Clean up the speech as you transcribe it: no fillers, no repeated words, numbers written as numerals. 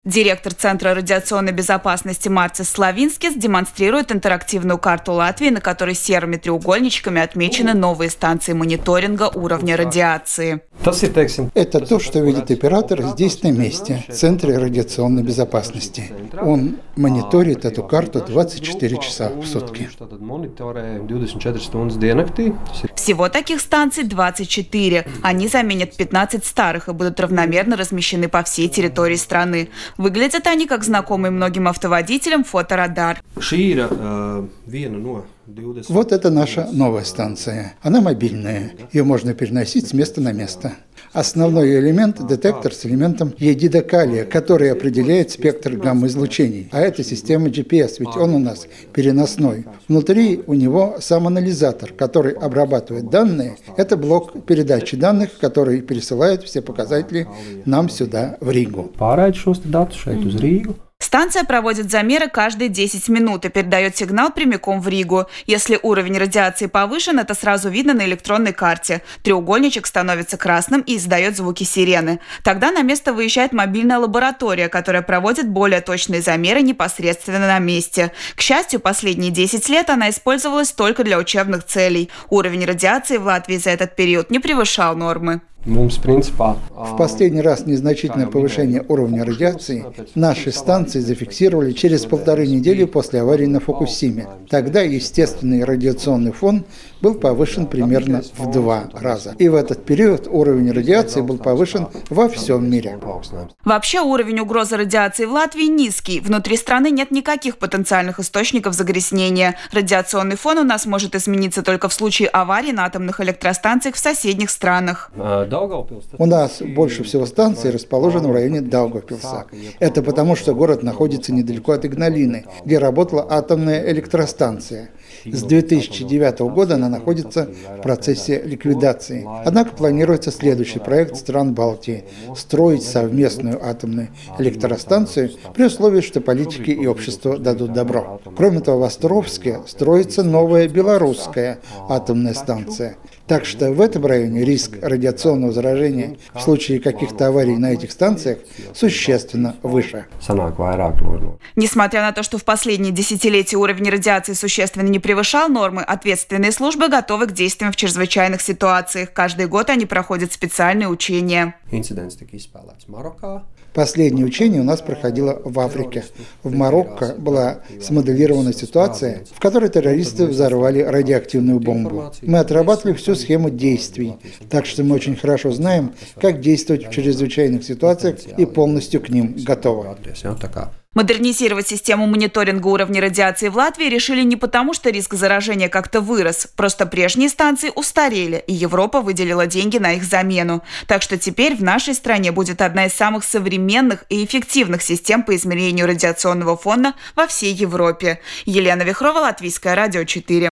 Директор Центра радиационной безопасности Марцис Славинскис демонстрирует интерактивную карту Латвии, на которой серыми треугольничками отмечены новые станции мониторинга уровня радиации. Это то, что видит оператор здесь на месте, в Центре радиационной безопасности. Он мониторит эту карту 24 часа в сутки. Всего таких станций 24. Они заменят 15 старых и будут равномерно размещены по всей территории страны. Выглядят они как знакомый многим автоводителям фоторадар. Вот это наша новая станция. Она мобильная. Ее можно переносить с места на место. Основной элемент – детектор с элементом едидокалия, который определяет спектр гамма-излучений. А это система GPS, ведь он у нас переносной. Внутри у него сам анализатор, который обрабатывает данные. Это блок передачи данных, который пересылает все показатели нам сюда, в Ригу. Станция проводит замеры каждые 10 минут и передает сигнал прямиком в Ригу. Если уровень радиации повышен, это сразу видно на электронной карте. Треугольничек становится красным и издает звуки сирены. Тогда на место выезжает мобильная лаборатория, которая проводит более точные замеры непосредственно на месте. К счастью, последние 10 лет она использовалась только для учебных целей. Уровень радиации в Латвии за этот период не превышал нормы. В последний раз незначительное повышение уровня радиации наши станции зафиксировали через 1,5 недели после аварии на Фукусиме. Тогда естественный радиационный фон был повышен примерно в 2 раза. И в этот период уровень радиации был повышен во всем мире. Вообще уровень угрозы радиации в Латвии низкий. Внутри страны нет никаких потенциальных источников загрязнения. Радиационный фон у нас может измениться только в случае аварий на атомных электростанциях в соседних странах. У нас больше всего станций расположено в районе Даугавпилса. Это потому, что город находится недалеко от Игналины, где работала атомная электростанция. С 2009 года она находится в процессе ликвидации. Однако планируется следующий проект стран Балтии – строить совместную атомную электростанцию при условии, что политики и общество дадут добро. Кроме того, в Островске строится новая белорусская атомная станция. Так что в этом районе риск радиационного заражения в случае каких-то аварий на этих станциях существенно выше. Несмотря на то, что в последние десятилетия уровень радиации существенно не превышал нормы, ответственные службы готовы к действиям в чрезвычайных ситуациях. Каждый год они проходят специальные учения. Последнее учение у нас проходило в Африке. В Марокко была смоделирована ситуация, в которой террористы взорвали радиоактивную бомбу. Мы отрабатывали всю схему действий, так что мы очень хорошо знаем, как действовать в чрезвычайных ситуациях и полностью к ним готовы. Модернизировать систему мониторинга уровня радиации в Латвии решили не потому, что риск заражения как-то вырос. Просто прежние станции устарели, и Европа выделила деньги на их замену. Так что теперь в нашей стране будет одна из самых современных и эффективных систем по измерению радиационного фона во всей Европе. Елена Вихрова, Латвийское радио 4.